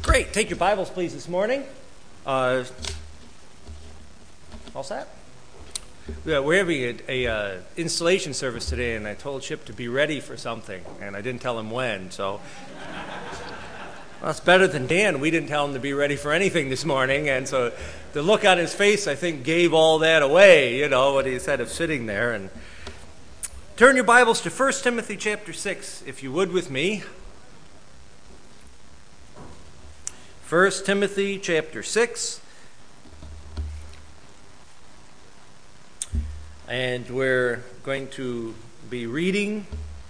Great. Take your Bibles, please, this morning. All set? Yeah, we're having a installation service today, and I told Chip to be ready for something, and I didn't tell him when, so... Well, it's better than Dan. We didn't tell him to be ready for anything this morning, and so the look on his face, I think, gave all that away, what he said of sitting there. And turn your Bibles to 1 Timothy chapter 6, if you would, with me. 1 Timothy chapter 6. And we're going to be reading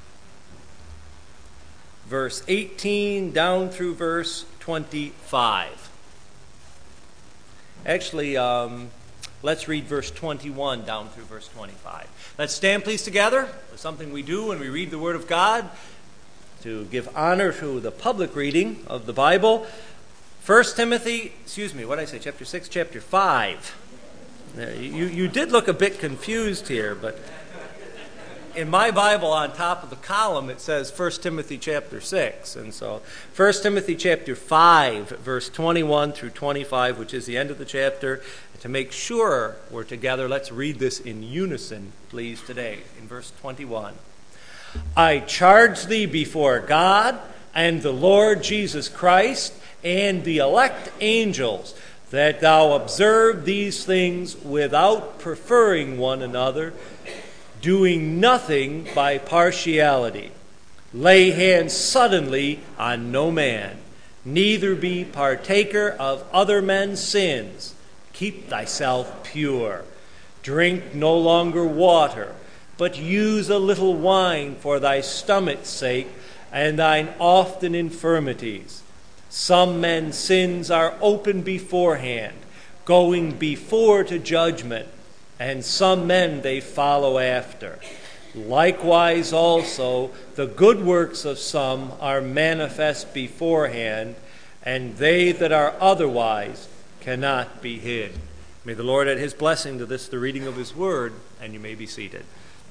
verse 18 down through verse 25. Actually, let's read verse 21 down through verse 25. Let's stand, please, together. It's something we do when we read the Word of God to give honor to the public reading of the Bible. 1 Timothy, chapter 6, chapter 5. You did look a bit confused here, but in my Bible on top of the column it says 1 Timothy chapter 6. And so 1 Timothy chapter 5, verse 21 through 25, which is the end of the chapter. And to make sure we're together, let's read this in unison, please, today, in verse 21. I charge thee before God and the Lord Jesus Christ and the elect angels, that thou observe these things without preferring one another, doing nothing by partiality. Lay hands suddenly on no man, neither be partaker of other men's sins. Keep thyself pure. Drink no longer water, but use a little wine for thy stomach's sake and thine often infirmities. Some men's sins are open beforehand, going before to judgment, and some men they follow after. Likewise also the good works of some are manifest beforehand, and they that are otherwise cannot be hid. May the Lord add his blessing to this, the reading of his word, and you may be seated.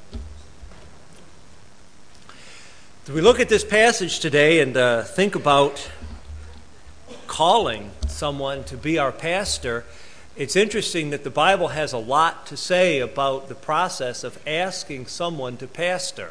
So we look at this passage today and think about calling someone to be our pastor. It's interesting that the Bible has a lot to say about the process of asking someone to pastor.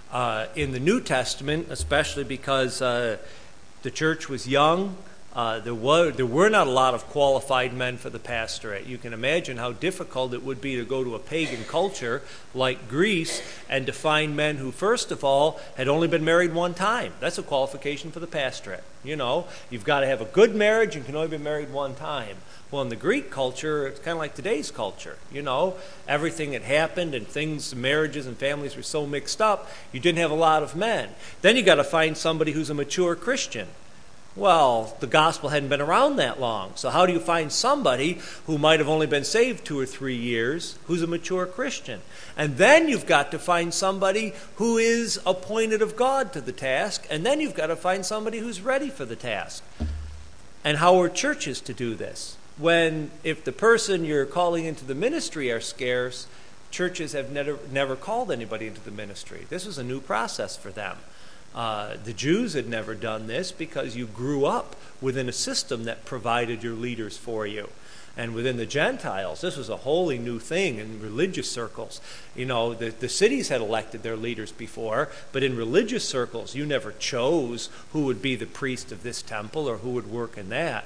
In the New Testament, especially because the church was young, there were not a lot of qualified men for the pastorate. You can imagine how difficult it would be to go to a pagan culture like Greece and to find men who, first of all, had only been married one time. That's a qualification for the pastorate. You've got to have a good marriage and can only be married one time. Well, in the Greek culture, it's kind of like today's culture. Everything had happened and things, marriages and families were so mixed up, you didn't have a lot of men. Then you got to find somebody who's a mature Christian. Well, the gospel hadn't been around that long. So how do you find somebody who might have only been saved 2 or 3 years who's a mature Christian? And then you've got to find somebody who is appointed of God to the task. And then you've got to find somebody who's ready for the task. And how are churches to do this? If the person you're calling into the ministry are scarce, churches have never called anybody into the ministry. This was a new process for them. The Jews had never done this because you grew up within a system that provided your leaders for you. And within the Gentiles, this was a wholly new thing in religious circles. The cities had elected their leaders before, but in religious circles, you never chose who would be the priest of this temple or who would work in that.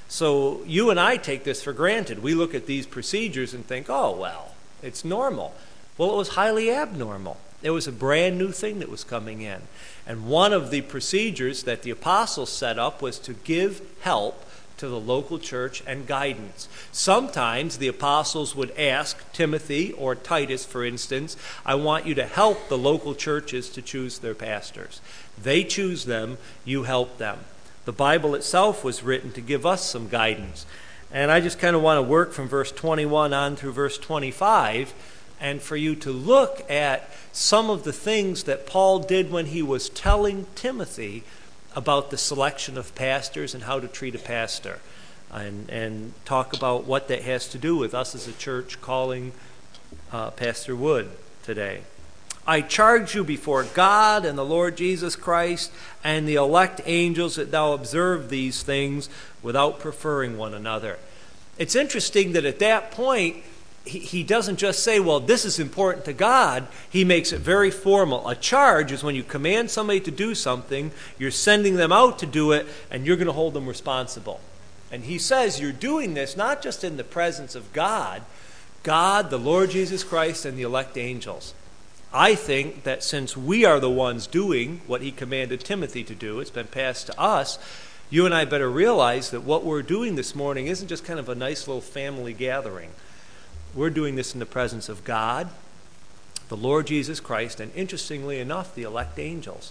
So you and I take this for granted. We look at these procedures and think, oh, well, it's normal. Well, it was highly abnormal. It was a brand new thing that was coming in. And one of the procedures that the apostles set up was to give help to the local church and guidance. Sometimes the apostles would ask Timothy or Titus, for instance, I want you to help the local churches to choose their pastors. They choose them, you help them. The Bible itself was written to give us some guidance. And I just kind of want to work from verse 21 on through verse 25 and for you to look at some of the things that Paul did when he was telling Timothy about the selection of pastors and how to treat a pastor, and talk about what that has to do with us as a church calling Pastor Wood today. I charge you before God and the Lord Jesus Christ and the elect angels that thou observe these things without preferring one another. It's interesting that at that point, he doesn't just say, well, this is important to God. He makes it very formal. A charge is when you command somebody to do something, you're sending them out to do it, and you're going to hold them responsible. And he says you're doing this not just in the presence of God, the Lord Jesus Christ, and the elect angels. I think that since we are the ones doing what he commanded Timothy to do, it's been passed to us, you and I better realize that what we're doing this morning isn't just kind of a nice little family gathering. We're doing this in the presence of God, the Lord Jesus Christ, and interestingly enough, the elect angels.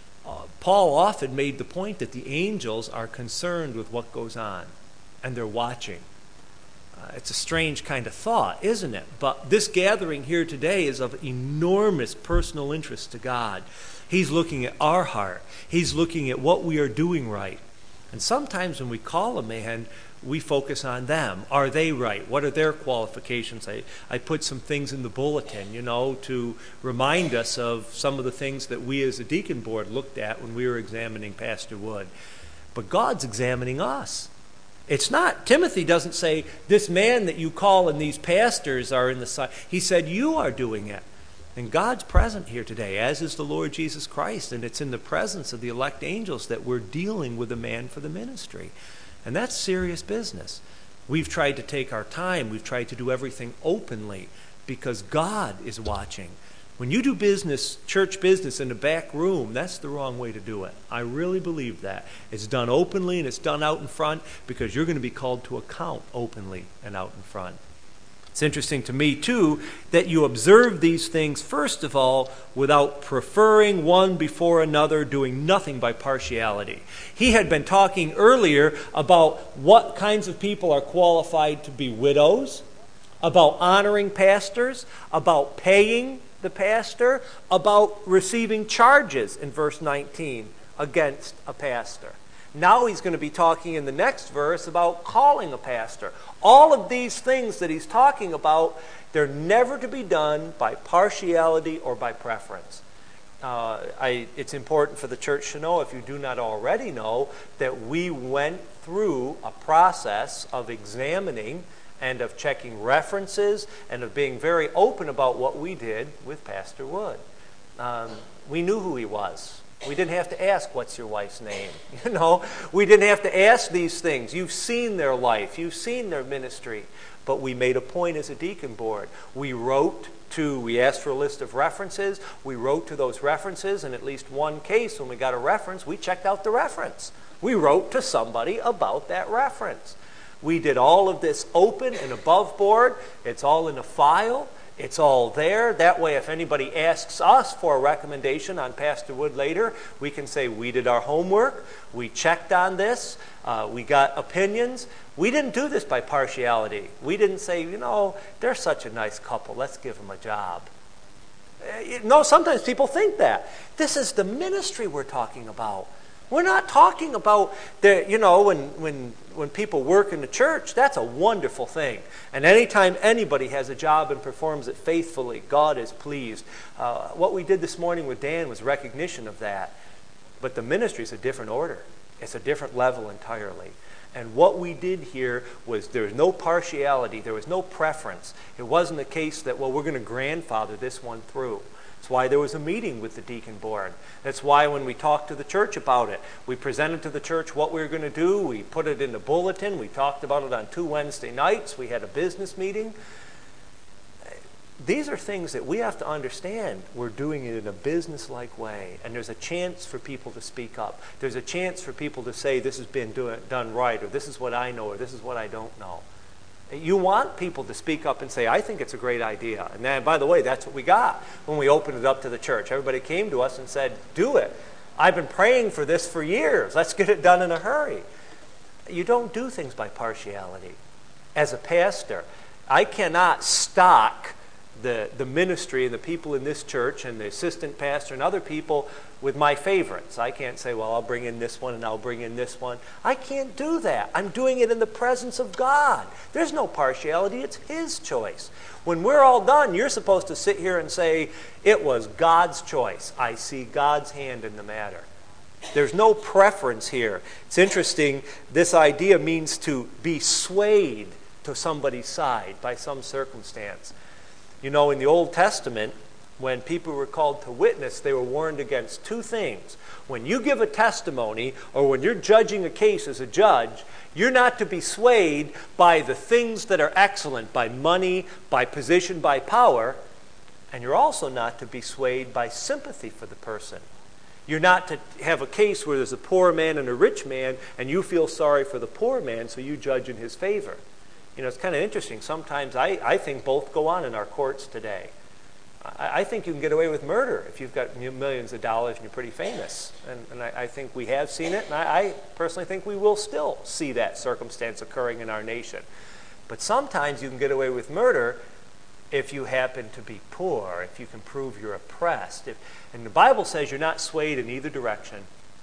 Paul often made the point that the angels are concerned with what goes on, and they're watching. It's a strange kind of thought, isn't it? But this gathering here today is of enormous personal interest to God. He's looking at our heart. He's looking at what we are doing right. And sometimes when we call a man, we focus on them. Are they right? What are their qualifications? I put some things in the bulletin, to remind us of some of the things that we as a deacon board looked at when we were examining Pastor Wood. But God's examining us. It's not, Timothy doesn't say, this man that you call and these pastors are in the side. He said, you are doing it. And God's present here today, as is the Lord Jesus Christ. And it's in the presence of the elect angels that we're dealing with a man for the ministry. And that's serious business. We've tried to take our time. We've tried to do everything openly because God is watching. When you do business, church business in the back room, that's the wrong way to do it. I really believe that. It's done openly and it's done out in front because you're going to be called to account openly and out in front. It's interesting to me, too, that you observe these things, first of all, without preferring one before another, doing nothing by partiality. He had been talking earlier about what kinds of people are qualified to be widows, about honoring pastors, about paying the pastor, about receiving charges in verse 19 against a pastor. Now he's going to be talking in the next verse about calling a pastor. All of these things that he's talking about, they're never to be done by partiality or by preference. It's important for the church to know, if you do not already know, that we went through a process of examining and of checking references and of being very open about what we did with Pastor Wood. We knew who he was. We didn't have to ask, what's your wife's name? We didn't have to ask these things. You've seen their life. You've seen their ministry. But we made a point as a deacon board. We asked for a list of references. We wrote to those references. In at least one case, when we got a reference, we checked out the reference. We wrote to somebody about that reference. We did all of this open and above board. It's all in a file. It's all there. That way, if anybody asks us for a recommendation on Pastor Wood later, we can say we did our homework, we checked on this, we got opinions. We didn't do this by partiality. We didn't say, they're such a nice couple, let's give them a job. No, sometimes people think that. This is the ministry we're talking about. We're not talking about when people work in the church. That's a wonderful thing. And anytime anybody has a job and performs it faithfully, God is pleased. What we did this morning with Dan was recognition of that. But the ministry is a different order. It's a different level entirely. And what we did here was there was no partiality. There was no preference. It wasn't a case that, we're going to grandfather this one through. That's why there was a meeting with the deacon board. That's why when we talked to the church about it, we presented to the church what we were going to do. We put it in the bulletin. We talked about it on 2 Wednesday nights. We had a business meeting. These are things that we have to understand. We're doing it in a business-like way. And there's a chance for people to speak up. There's a chance for people to say, this has been done right, or this is what I know, or this is what I don't know. You want people to speak up and say, I think it's a great idea. And then, by the way, that's what we got when we opened it up to the church. Everybody came to us and said, do it. I've been praying for this for years. Let's get it done in a hurry. You don't do things by partiality. As a pastor, I cannot stock the ministry and the people in this church and the assistant pastor and other people with my favorites. I can't say, well, I'll bring in this one and I'll bring in this one. I can't do that. I'm doing it in the presence of God. There's no partiality. It's His choice. When we're all done, you're supposed to sit here and say, it was God's choice. I see God's hand in the matter. There's no preference here. It's interesting, this idea means to be swayed to somebody's side by some circumstance. You know, in the Old Testament, when people were called to witness, they were warned against two things. When you give a testimony, or when you're judging a case as a judge, you're not to be swayed by the things that are excellent, by money, by position, by power, and you're also not to be swayed by sympathy for the person. You're not to have a case where there's a poor man and a rich man, and you feel sorry for the poor man, so you judge in his favor. You know, it's kind of interesting. Sometimes I think both go on in our courts today. I think you can get away with murder if you've got millions of dollars and you're pretty famous. And I think we have seen it, and I personally think we will still see that circumstance occurring in our nation. But sometimes you can get away with murder if you happen to be poor, if you can prove you're oppressed. And the Bible says you're not swayed in either direction.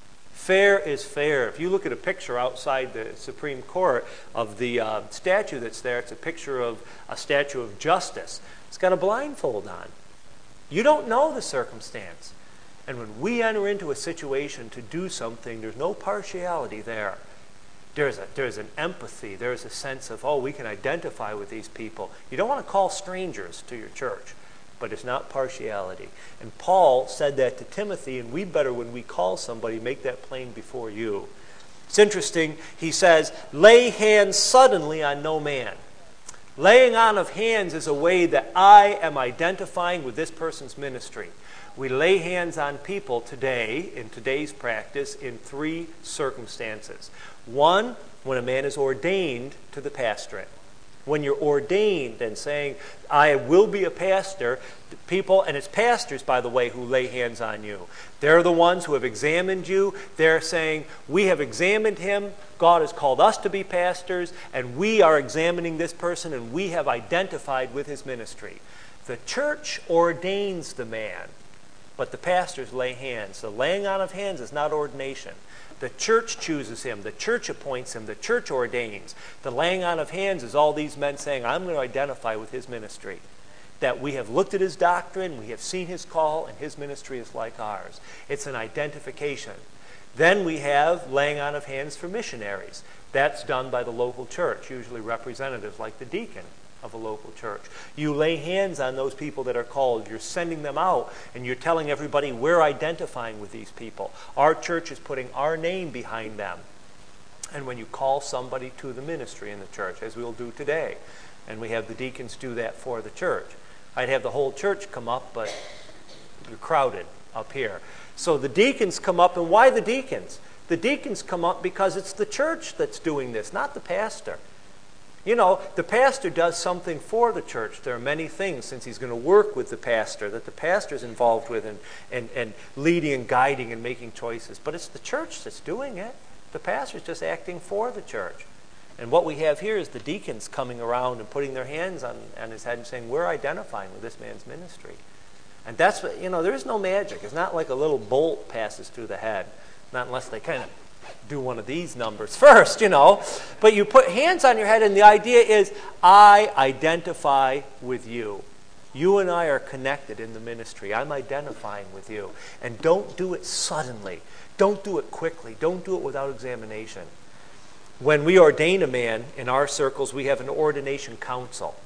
Fair is fair. If you look at a picture outside the Supreme Court of the statue that's there, it's a picture of a statue of justice. It's got a blindfold on. You don't know the circumstance. And when we enter into a situation to do something, there's no partiality there. There's an empathy. There's a sense of, oh, we can identify with these people. You don't want to call strangers to your church, but it's not partiality. And Paul said that to Timothy, and we better, when we call somebody, make that plain before you. It's interesting. He says, lay hands suddenly on no man. Laying on of hands is a way that I am identifying with this person's ministry. We lay hands on people today, in today's practice, in three circumstances. One, when a man is ordained to the pastorate. When you're ordained and saying, I will be a pastor, people, and it's pastors, by the way, who lay hands on you. They're the ones who have examined you. They're saying, we have examined him. God has called us to be pastors, and we are examining this person, and we have identified with his ministry. The church ordains the man, but the pastors lay hands. The laying on of hands is not ordination. The church chooses him. The church appoints him. The church ordains. The laying on of hands is all these men saying, I'm going to identify with his ministry. That we have looked at his doctrine, we have seen his call, and his ministry is like ours. It's an identification. Then we have laying on of hands for missionaries. That's done by the local church, usually representatives like the deacon of a local church. You lay hands on those people that are called. You're sending them out, and you're telling everybody we're identifying with these people. Our church is putting our name behind them. And when you call somebody to the ministry in the church, as we'll do today, and we have the deacons do that for the church. I'd have the whole church come up, but you're crowded up here. So the deacons come up, and why the deacons? The deacons come up because it's the church that's doing this, not the pastor. You know, the pastor does something for the church. There are many things, since he's going to work with the pastor, that the pastor's involved with and leading and guiding and making choices. But it's the church that's doing it. The pastor's just acting for the church. And what we have here is the deacons coming around and putting their hands on his head and saying, we're identifying with this man's ministry. And that's what, you know, there is no magic. It's not like a little bolt passes through the head. Not unless they kind of do one of these numbers first, you know. But you put hands on your head, and the idea is, I identify with you. You and I are connected in the ministry. I'm identifying with you. And don't do it suddenly. Don't do it quickly. Don't do it without examination. When we ordain a man in our circles, we have an ordination council.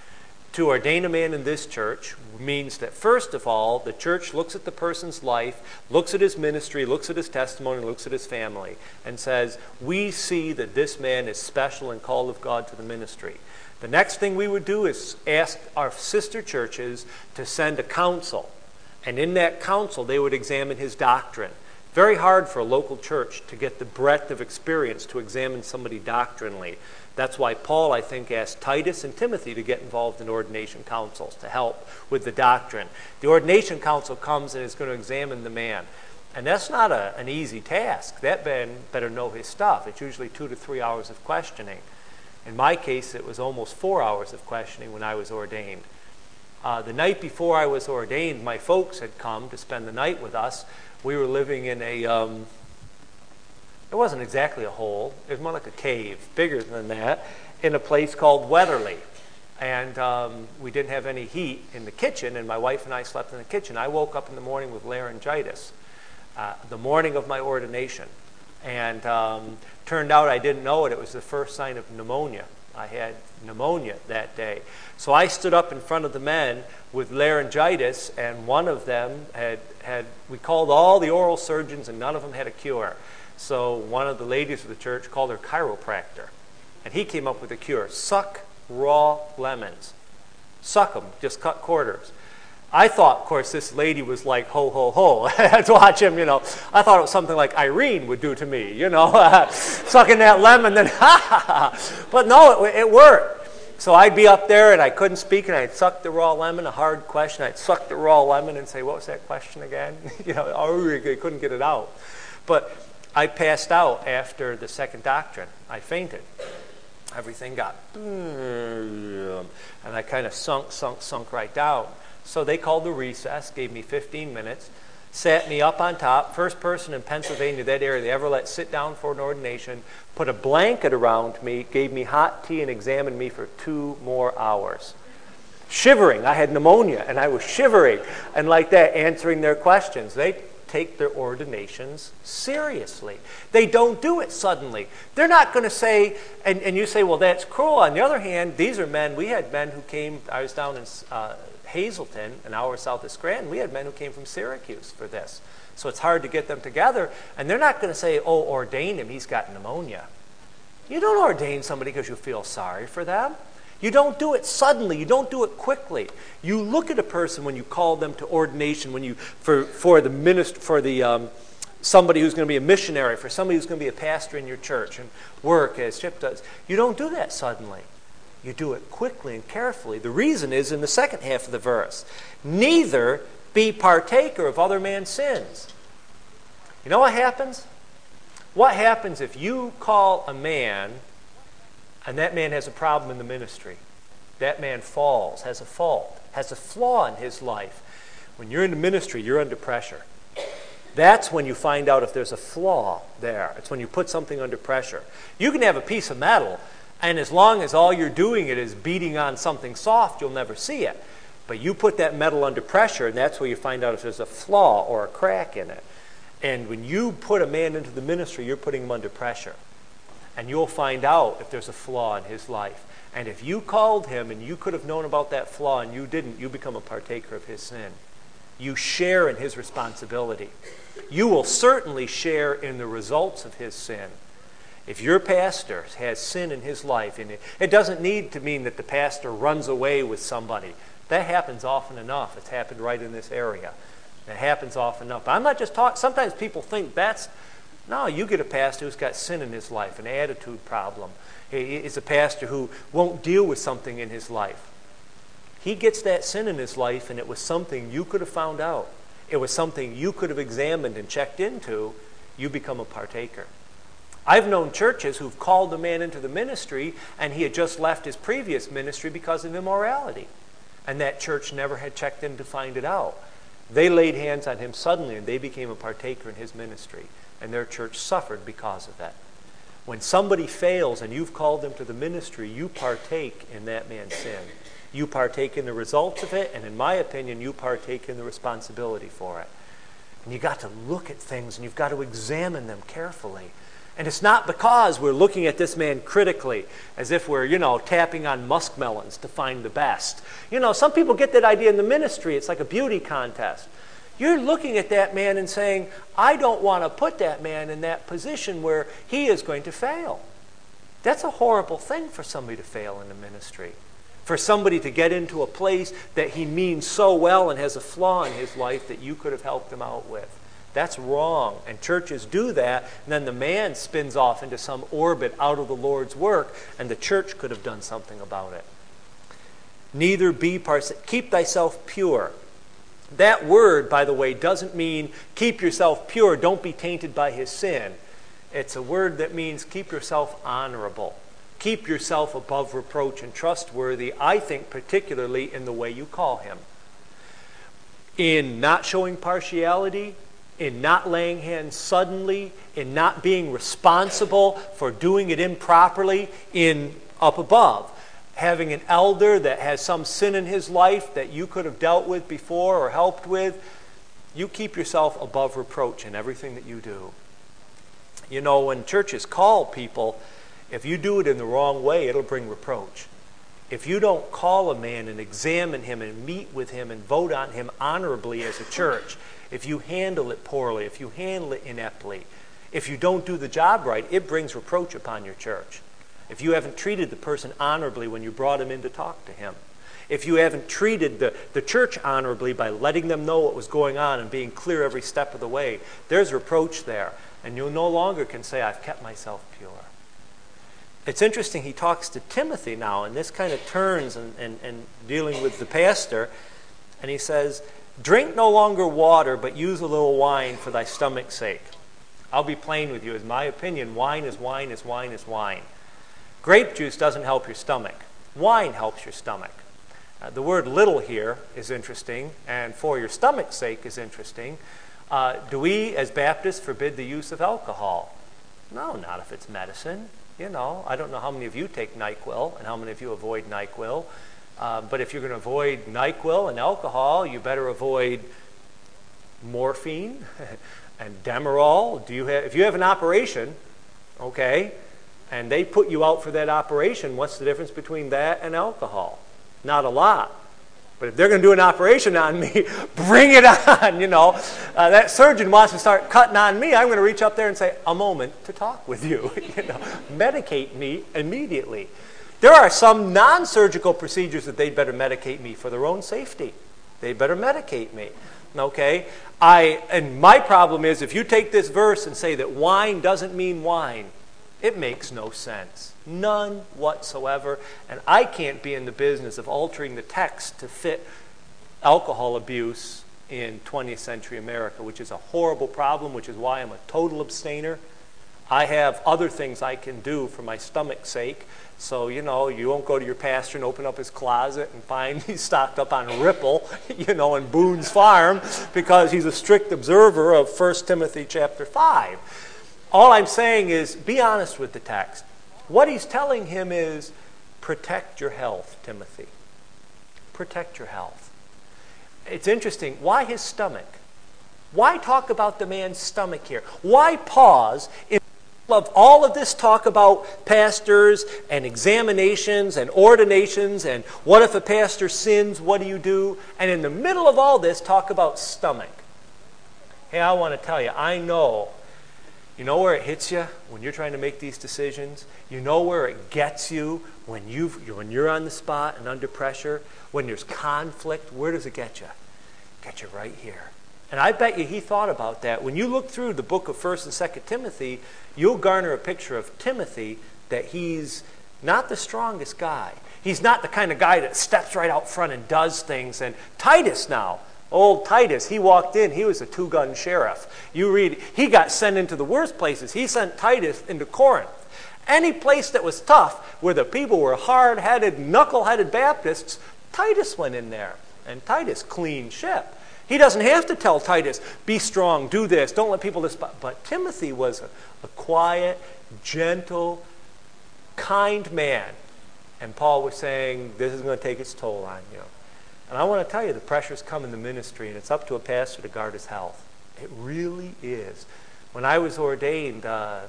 To ordain a man in this church means that, first of all, the church looks at the person's life, looks at his ministry, looks at his testimony, looks at his family, and says, we see that this man is special and called of God to the ministry. The next thing we would do is ask our sister churches to send a council. And in that council, they would examine his doctrine. Very hard for a local church to get the breadth of experience to examine somebody doctrinally. That's why Paul, I think, asked Titus and Timothy to get involved in ordination councils to help with the doctrine. The ordination council comes and is going to examine the man. And that's not an easy task. That man better know his stuff. It's usually 2 to 3 hours of questioning. In my case, it was almost 4 hours of questioning when I was ordained. The night before I was ordained, my folks had come to spend the night with us. We were living in a, it wasn't exactly a hole. It was more like a cave, bigger than that, in a place called Weatherly. And we didn't have any heat in the kitchen, and my wife and I slept in the kitchen. I woke up in the morning with laryngitis, the morning of my ordination. And turned out I didn't know it. It was the first sign of pneumonia. I had pneumonia that day. So I stood up in front of the men with laryngitis, and one of them we called all the oral surgeons, and none of them had a cure. So one of the ladies of the church called her chiropractor, and he came up with a cure. Suck raw lemons. Suck them, just cut quarters. I thought, of course, this lady was like, ho, ho, ho. I had to watch him, I thought it was something like Irene would do to me, sucking that lemon, then ha, ha, ha. But no, it worked. So I'd be up there, and I couldn't speak, and I'd suck the raw lemon, a hard question. I'd suck the raw lemon and say, what was that question again? I couldn't get it out. But I passed out after the second doctrine. I fainted. Everything got, and I kind of sunk right down. So they called the recess, gave me 15 minutes, sat me up on top, first person in Pennsylvania, that area they ever let sit down for an ordination, put a blanket around me, gave me hot tea, and examined me for 2 more hours. Shivering. I had pneumonia, and I was shivering, and like that, answering their questions. They take their ordinations seriously. They don't do it suddenly. They're not going to say, and you say, well, that's cruel. On the other hand, these are men. We had men who came, I was down in Hazleton, an hour south of Scranton. We had men who came from Syracuse for this. So it's hard to get them together. And they're not going to say, oh, ordain him, he's got pneumonia. You don't ordain somebody because you feel sorry for them. You don't do it suddenly. You don't do it quickly. You look at a person when you call them to ordination, when you for somebody who's going to be a missionary, for somebody who's going to be a pastor in your church and work as Chip does. You don't do that suddenly. You do it quickly and carefully. The reason is in the second half of the verse. Neither be partaker of other man's sins. You know what happens? What happens if you call a man and that man has a problem in the ministry? That man falls, has a fault, has a flaw in his life. When you're in the ministry, you're under pressure. That's when you find out if there's a flaw there. It's when you put something under pressure. You can have a piece of metal, and as long as all you're doing it is beating on something soft, you'll never see it. But you put that metal under pressure, and that's where you find out if there's a flaw or a crack in it. And when you put a man into the ministry, you're putting him under pressure. And you'll find out if there's a flaw in his life. And if you called him and you could have known about that flaw and you didn't, you become a partaker of his sin. You share in his responsibility. You will certainly share in the results of his sin. If your pastor has sin in his life, and it doesn't need to mean that the pastor runs away with somebody. That happens often enough. It's happened right in this area. It happens often enough. I'm not just talking, sometimes people think no, you get a pastor who's got sin in his life, an attitude problem. He is a pastor who won't deal with something in his life. He gets that sin in his life, and it was something you could have found out. It was something you could have examined and checked into. You become a partaker. I've known churches who've called the man into the ministry, and he had just left his previous ministry because of immorality. And that church never had checked in to find it out. They laid hands on him suddenly, and they became a partaker in his ministry. And their church suffered because of that. When somebody fails and you've called them to the ministry, you partake in that man's sin. You partake in the results of it, and in my opinion, you partake in the responsibility for it. And you've got to look at things, and you've got to examine them carefully. And it's not because we're looking at this man critically, as if we're, tapping on muskmelons to find the best. Some people get that idea in the ministry. It's like a beauty contest. You're looking at that man and saying, I don't want to put that man in that position where he is going to fail. That's a horrible thing for somebody to fail in the ministry. For somebody to get into a place that he means so well and has a flaw in his life that you could have helped him out with. That's wrong. And churches do that, and then the man spins off into some orbit out of the Lord's work, and the church could have done something about it. Keep thyself pure. That word, by the way, doesn't mean keep yourself pure, don't be tainted by his sin. It's a word that means keep yourself honorable. keep yourself above reproach and trustworthy, I think particularly in the way you call him. In not showing partiality, in not laying hands suddenly, in not being responsible for doing it improperly in up above. Having an elder that has some sin in his life that you could have dealt with before or helped with, you keep yourself above reproach in everything that you do. You know, when churches call people, if you do it in the wrong way, it'll bring reproach. If you don't call a man and examine him and meet with him and vote on him honorably as a church, if you handle it poorly, if you handle it ineptly, if you don't do the job right, it brings reproach upon your church. If you haven't treated the person honorably when you brought him in to talk to him, if you haven't treated the church honorably by letting them know what was going on and being clear every step of the way, there's reproach there. And you no longer can say, I've kept myself pure. It's interesting, he talks to Timothy now, and this kind of turns and dealing with the pastor, and he says, drink no longer water, but use a little wine for thy stomach's sake. I'll be plain with you. In my opinion, wine is wine is wine is wine. Grape juice doesn't help your stomach. Wine helps your stomach. The word little here is interesting, and for your stomach's sake is interesting. Do we, as Baptists, forbid the use of alcohol? No, not if it's medicine. You know, I don't know how many of you take NyQuil and how many of you avoid NyQuil. But if you're going to avoid NyQuil and alcohol, you better avoid morphine and Demerol. If you have an operation, okay, and they put you out for that operation, what's the difference between that and alcohol? Not a lot. But if they're going to do an operation on me, bring it on, you know. That surgeon wants to start cutting on me, I'm going to reach up there and say, a moment to talk with you. You know, medicate me immediately. There are some non-surgical procedures that they'd better medicate me for their own safety. They'd better medicate me. Okay? And my problem is, if you take this verse and say that wine doesn't mean wine, it makes no sense. None whatsoever. And I can't be in the business of altering the text to fit alcohol abuse in 20th century America, which is a horrible problem, which is why I'm a total abstainer. I have other things I can do for my stomach's sake. So, you know, you won't go to your pastor and open up his closet and find he's stocked up on Ripple, you know, in Boone's Farm, because he's a strict observer of 1 Timothy chapter 5. All I'm saying is, be honest with the text. What he's telling him is, protect your health, Timothy. Protect your health. It's interesting. Why his stomach? Why talk about the man's stomach here? Why pause in the middle of all of this talk about pastors and examinations and ordinations and what if a pastor sins, what do you do? And in the middle of all this, talk about stomach. Hey, I want to tell you, I know. You know where it hits you when you're trying to make these decisions? You know where it gets you when you're on the spot and under pressure? When there's conflict, where does it get you? It gets you right here. And I bet you he thought about that. When you look through the book of 1st and 2nd Timothy, you'll garner a picture of Timothy that he's not the strongest guy. He's not the kind of guy that steps right out front and does things. And Titus now, old Titus, he walked in, he was a two-gun sheriff. You read, he got sent into the worst places. He sent Titus into Corinth. Any place that was tough, where the people were hard-headed, knuckle-headed Baptists, Titus went in there. And Titus cleaned ship. He doesn't have to tell Titus, be strong, do this, don't let people despise. But Timothy was a quiet, gentle, kind man. And Paul was saying, this is going to take its toll on you. And I want to tell you, the pressures come in the ministry, and it's up to a pastor to guard his health. It really is. When I was ordained,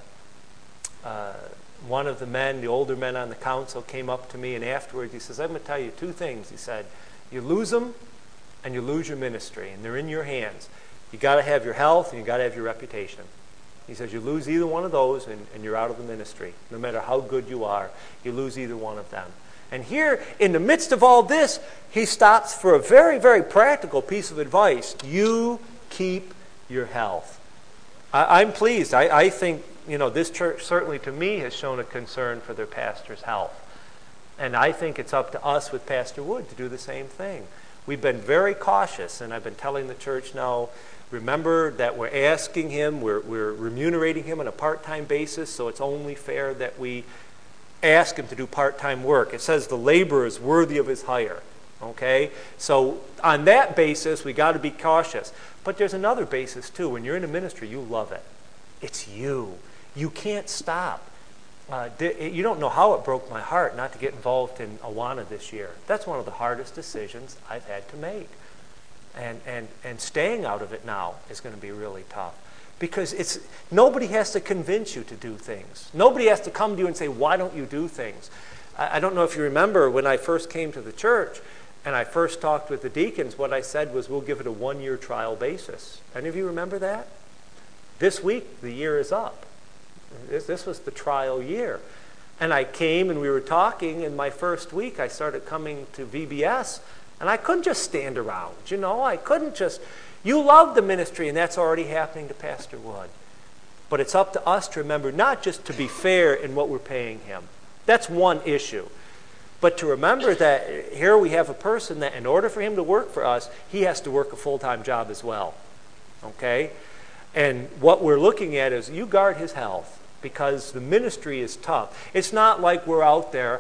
one of the men, the older men on the council, came up to me, and afterwards he says, I'm going to tell you two things. He said, you lose them, and you lose your ministry, and they're in your hands. You got to have your health, and you got to have your reputation. He says, you lose either one of those, and you're out of the ministry. No matter how good you are, you lose either one of them. And here, in the midst of all this, he stops for a very, very practical piece of advice. You keep your health. I'm pleased. I think, you know, this church certainly to me has shown a concern for their pastor's health. And I think it's up to us with Pastor Wood to do the same thing. We've been very cautious, and I've been telling the church now, remember that we're asking him, we're remunerating him on a part-time basis, so it's only fair that we ask him to do part-time work. It says the laborer is worthy of his hire. Okay? So on that basis, we got to be cautious. But there's another basis too. When you're in a ministry, you love it. It's you. You can't stop. You don't know how it broke my heart not to get involved in Awana this year. That's one of the hardest decisions I've had to make. And staying out of it now is going to be really tough. Because nobody has to convince you to do things. Nobody has to come to you and say, why don't you do things? I don't know if you remember when I first came to the church and I first talked with the deacons, what I said was, we'll give it a 1-year trial basis. Any of you remember that? This week, the year is up. This was the trial year. And I came and we were talking, in my first week I started coming to VBS, and I couldn't just stand around, I couldn't just... You love the ministry, and that's already happening to Pastor Wood. But it's up to us to remember not just to be fair in what we're paying him. That's one issue. But to remember that here we have a person that in order for him to work for us, he has to work a full-time job as well. Okay? And what we're looking at is you guard his health, because the ministry is tough. It's not like we're out there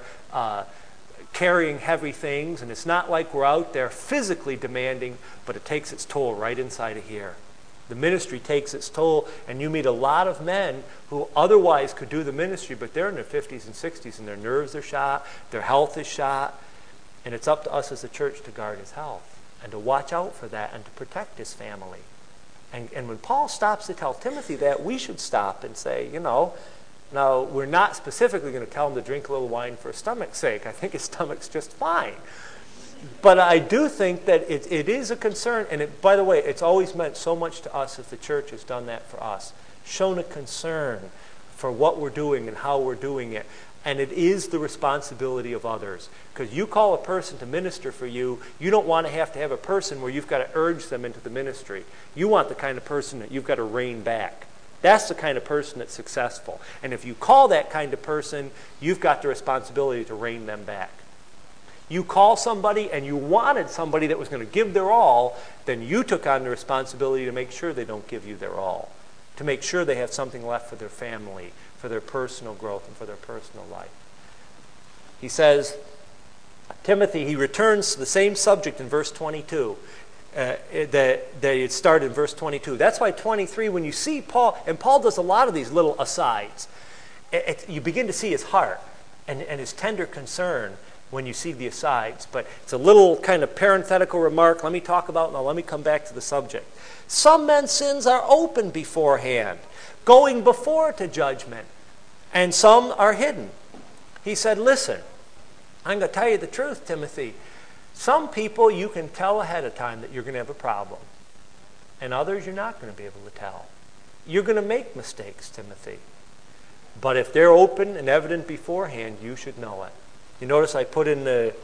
carrying heavy things, and it's not like we're out there physically demanding, but it takes its toll right inside of here. The ministry takes its toll, and you meet a lot of men who otherwise could do the ministry, but they're in their 50s and 60s, and their nerves are shot, their health is shot, and it's up to us as a church to guard his health and to watch out for that and to protect his family. And when Paul stops to tell Timothy that, we should stop and say, now, we're not specifically going to tell him to drink a little wine for his stomach's sake. I think his stomach's just fine. But I do think that it is a concern. And by the way, it's always meant so much to us if the church has done that for us. Shown a concern for what we're doing and how we're doing it. And it is the responsibility of others. Because you call a person to minister for you, you don't want to have a person where you've got to urge them into the ministry. You want the kind of person that you've got to rein back. That's the kind of person that's successful. And if you call that kind of person, you've got the responsibility to rein them back. You call somebody and you wanted somebody that was going to give their all, then you took on the responsibility to make sure they don't give you their all, to make sure they have something left for their family, for their personal growth, and for their personal life. He says, Timothy, he returns to the same subject in verse 22. That it started in verse 22. That's why 23, when you see Paul, and Paul does a lot of these little asides, you begin to see his heart and his tender concern when you see the asides. But it's a little kind of parenthetical remark. Let me talk about it, now let me come back to the subject. Some men's sins are open beforehand, going before to judgment, and some are hidden. He said, listen, I'm going to tell you the truth, Timothy. Some people you can tell ahead of time that you're going to have a problem. And others you're not going to be able to tell. You're going to make mistakes, Timothy. But if they're open and evident beforehand, you should know it. You notice I put in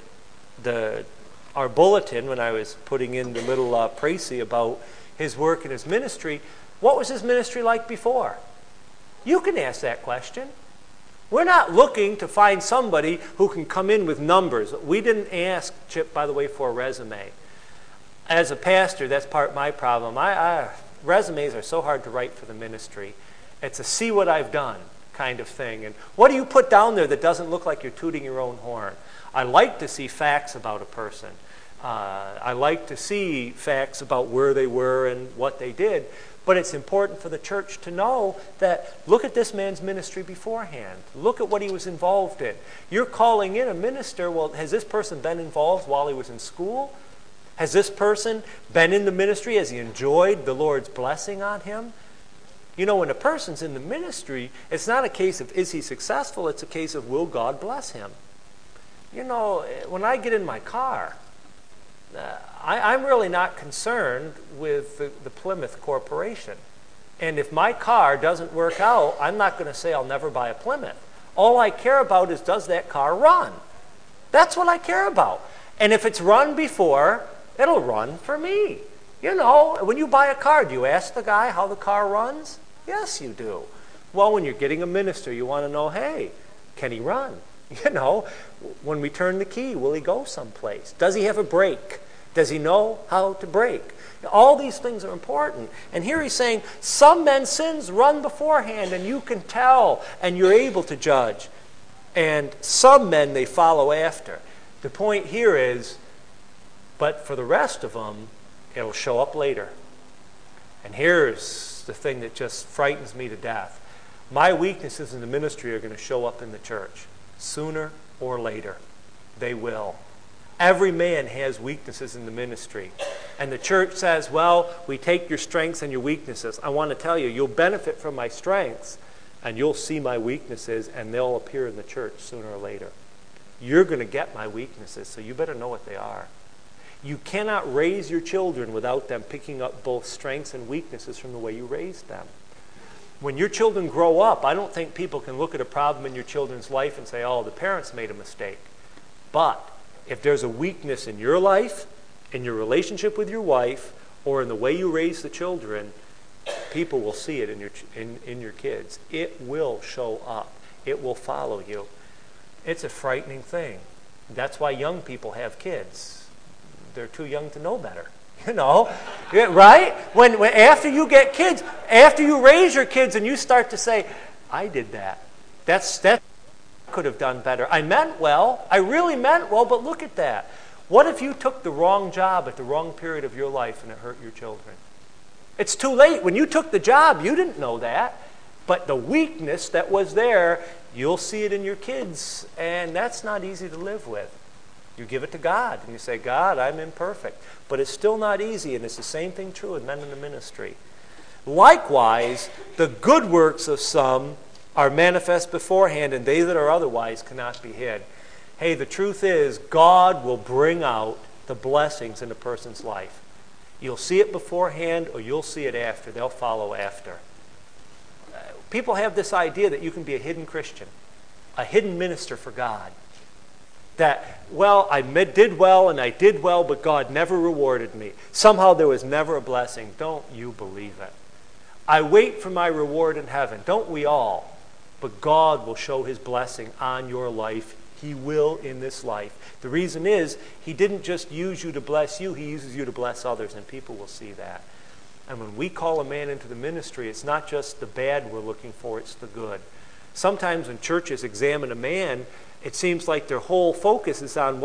our bulletin when I was putting in the little précis about his work and his ministry. What was his ministry like before? You can ask that question. We're not looking to find somebody who can come in with numbers. We didn't ask Chip, by the way, for a resume. As a pastor, that's part of my problem. Resumes are so hard to write for the ministry. It's a see what I've done kind of thing. And what do you put down there that doesn't look like you're tooting your own horn? I like to see facts about a person. I like to see facts about where they were and what they did. But it's important for the church to know that look at this man's ministry beforehand. Look at what he was involved in. You're calling in a minister. Well, has this person been involved while he was in school? Has this person been in the ministry? Has he enjoyed the Lord's blessing on him? When a person's in the ministry, it's not a case of is he successful? It's a case of will God bless him? When I get in my car, I'm really not concerned with the Plymouth Corporation. And if my car doesn't work out, I'm not going to say I'll never buy a Plymouth. All I care about is, does that car run? That's what I care about. And if it's run before, it'll run for me. When you buy a car, do you ask the guy how the car runs? Yes, you do. Well, when you're getting a minister, you want to know, hey, can he run? When we turn the key, will he go someplace? Does he have a brake? Does he know how to brake? All these things are important. And here he's saying, some men's sins run beforehand, and you can tell, and you're able to judge. And some men they follow after. The point here is, but for the rest of them, it'll show up later. And here's the thing that just frightens me to death. My weaknesses in the ministry are going to show up in the church. Sooner or later, they will. Every man has weaknesses in the ministry. And the church says, well, we take your strengths and your weaknesses. I want to tell you, you'll benefit from my strengths, and you'll see my weaknesses, and they'll appear in the church sooner or later. You're going to get my weaknesses, so you better know what they are. You cannot raise your children without them picking up both strengths and weaknesses from the way you raised them. When your children grow up, I don't think people can look at a problem in your children's life and say, oh, the parents made a mistake. But if there's a weakness in your life, in your relationship with your wife, or in the way you raise the children, people will see it in your kids. It will show up. It will follow you. It's a frightening thing. That's why young people have kids. They're too young to know better. You know, right? When after you get kids, after you raise your kids and you start to say, I did that. That could have done better. I meant well. I really meant well, but look at that. What if you took the wrong job at the wrong period of your life and it hurt your children? It's too late. When you took the job, you didn't know that. But the weakness that was there, you'll see it in your kids, and that's not easy to live with. You give it to God, and you say, God, I'm imperfect. But it's still not easy, and it's the same thing true with men in the ministry. Likewise, the good works of some are manifest beforehand, and they that are otherwise cannot be hid. Hey, the truth is, God will bring out the blessings in a person's life. You'll see it beforehand, or you'll see it after. They'll follow after. People have this idea that you can be a hidden Christian, a hidden minister for God. That, well, I did well and I did well, but God never rewarded me. Somehow there was never a blessing. Don't you believe it? I wait for my reward in heaven. Don't we all? But God will show his blessing on your life. He will in this life. The reason is, he didn't just use you to bless you, he uses you to bless others, and people will see that. And when we call a man into the ministry, it's not just the bad we're looking for, it's the good. Sometimes when churches examine a man, it seems like their whole focus is on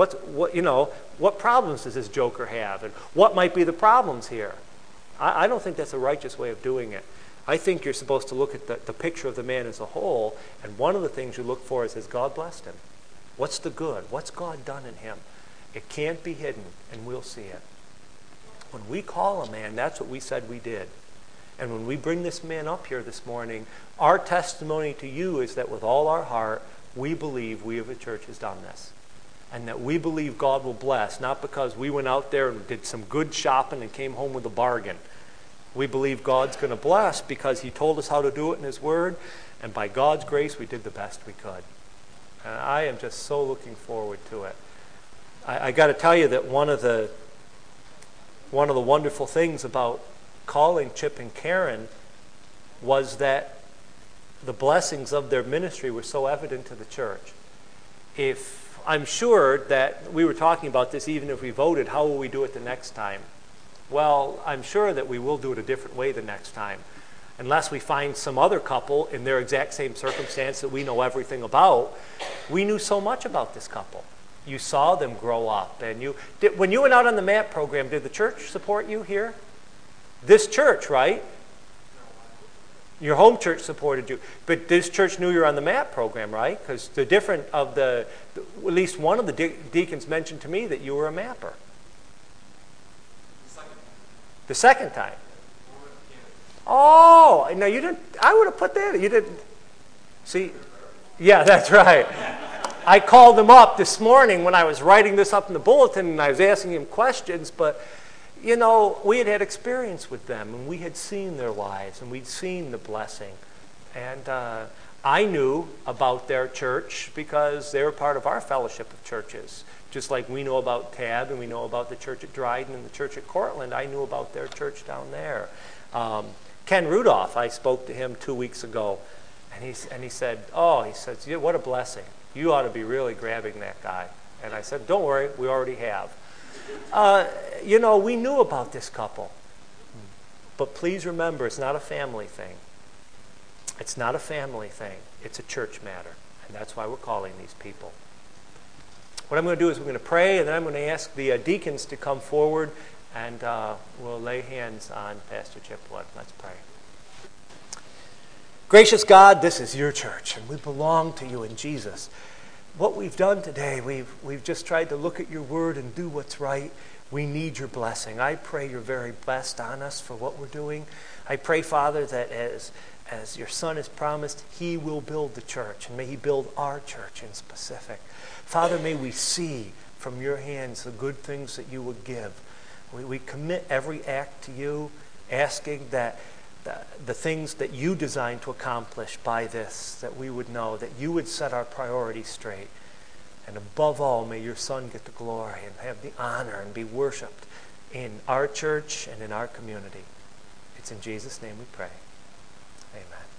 what problems does this joker have, and what might be the problems here. I don't think that's a righteous way of doing it. I think you're supposed to look at the picture of the man as a whole, and one of the things you look for is, has God blessed him? What's the good? What's God done in him? It can't be hidden, and we'll see it. When we call a man, that's what we said we did. And when we bring this man up here this morning, our testimony to you is that with all our heart, we believe we of the church has done this. And that we believe God will bless, not because we went out there and did some good shopping and came home with a bargain. We believe God's going to bless because he told us how to do it in his word, and by God's grace, we did the best we could. And I am just so looking forward to it. I got to tell you that one of the wonderful things about calling Chip and Karen was that the blessings of their ministry were so evident to the church. If I'm sure that we were talking about this, even if we voted, how will we do it the next time? Well, I'm sure that we will do it a different way the next time. Unless we find some other couple in their exact same circumstance that we know everything about. We knew so much about this couple. You saw them grow up. And when you went out on the MAP program, did the church support you here? This church, right? Your home church supported you. But this church knew you were on the MAP program, right? Because at least one of the deacons mentioned to me that you were a MAPper. The second time. Oh, no, you didn't. I would have put that. You didn't. See? Yeah, that's right. I called him up this morning when I was writing this up in the bulletin, and I was asking him questions, but, we had experience with them, and we had seen their lives, and we'd seen the blessing. And I knew about their church because they were part of our fellowship of churches. Just like we know about Tab, and we know about the church at Dryden and the church at Cortland, I knew about their church down there. Ken Rudolph, I spoke to him 2 weeks ago, and he said, yeah, what a blessing. You ought to be really grabbing that guy. And I said, don't worry, we already have. We knew about this couple. But please remember, it's not a family thing. It's not a family thing. It's a church matter. And that's why we're calling these people. What I'm going to do is we're going to pray, and then I'm going to ask the deacons to come forward, and we'll lay hands on Pastor Chip Wood. Let's pray. Gracious God, this is your church, and we belong to you in Jesus. What we've done today, we've just tried to look at your word and do what's right. We need your blessing. I pray your very best on us for what we're doing. I pray, Father, that as your Son has promised, he will build the church, and may he build our church in specific. Father, may we see from your hands the good things that you would give. We commit every act to you, asking that the things that you designed to accomplish by this, that we would know, that you would set our priorities straight. And above all, may your Son get the glory and have the honor and be worshiped in our church and in our community. It's in Jesus' name we pray. Amen.